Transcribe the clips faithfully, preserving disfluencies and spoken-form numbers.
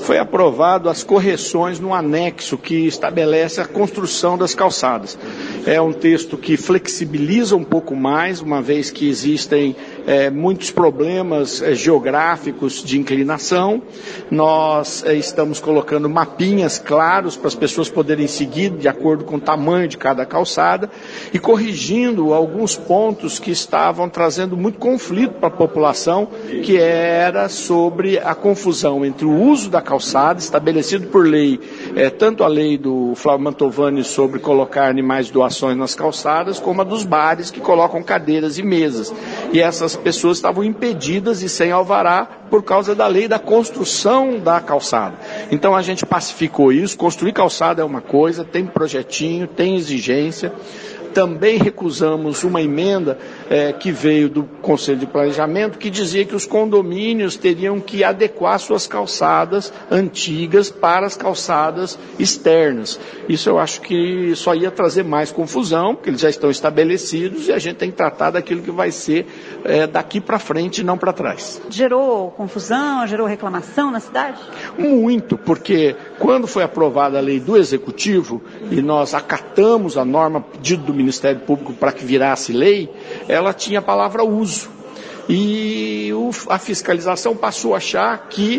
foi aprovado as correções no anexo que estabelece a construção das calçadas. É um texto que flexibiliza um pouco mais, uma vez que existem é, muitos problemas é, geográficos de inclinação. Nós é, estamos colocando mapinhas claros para as pessoas poderem seguir de acordo com o tamanho de cada calçada e corrigindo alguns pontos que estavam trazendo muito conflito para a população, que era sobre a confusão entre o uso da calçada, estabelecido por lei, é, tanto a lei do Flávio Mantovani sobre colocar animais de doações nas calçadas, como a dos bares que colocam cadeiras e mesas. E essas pessoas estavam impedidas e sem alvará por causa da lei da construção da calçada. Então a gente pacificou isso, construir calçada é uma coisa, tem projetinho, tem exigência. Também recusamos uma emenda eh, que veio do Conselho de Planejamento, que dizia que os condomínios teriam que adequar suas calçadas antigas para as calçadas externas. Isso eu acho que só ia trazer mais confusão, porque eles já estão estabelecidos e a gente tem que tratar daquilo que vai ser eh, daqui para frente e não para trás. Gerou confusão, gerou reclamação na cidade? Muito, porque quando foi aprovada a lei do Executivo e nós acatamos a norma pedida do Ministério Público para que virasse lei, ela tinha a palavra uso. E o, a fiscalização passou a achar que,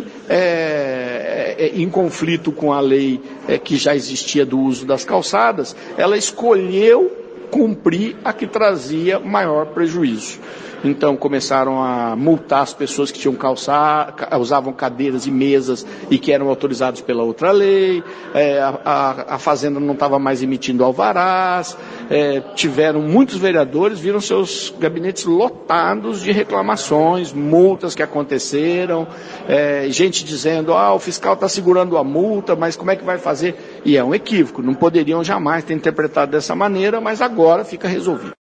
é, é, em conflito com a lei é, que já existia do uso das calçadas, ela escolheu cumprir a que trazia maior prejuízo. Então começaram a multar as pessoas que tinham calçar, usavam cadeiras e mesas e que eram autorizados pela outra lei, é, a, a, a Fazenda não estava mais emitindo alvarás, é, tiveram muitos vereadores, viram seus gabinetes lotados de reclamações, multas que aconteceram, é, gente dizendo, ah, o fiscal está segurando a multa, mas como é que vai fazer? E é um equívoco, não poderiam jamais ter interpretado dessa maneira, mas agora fica resolvido.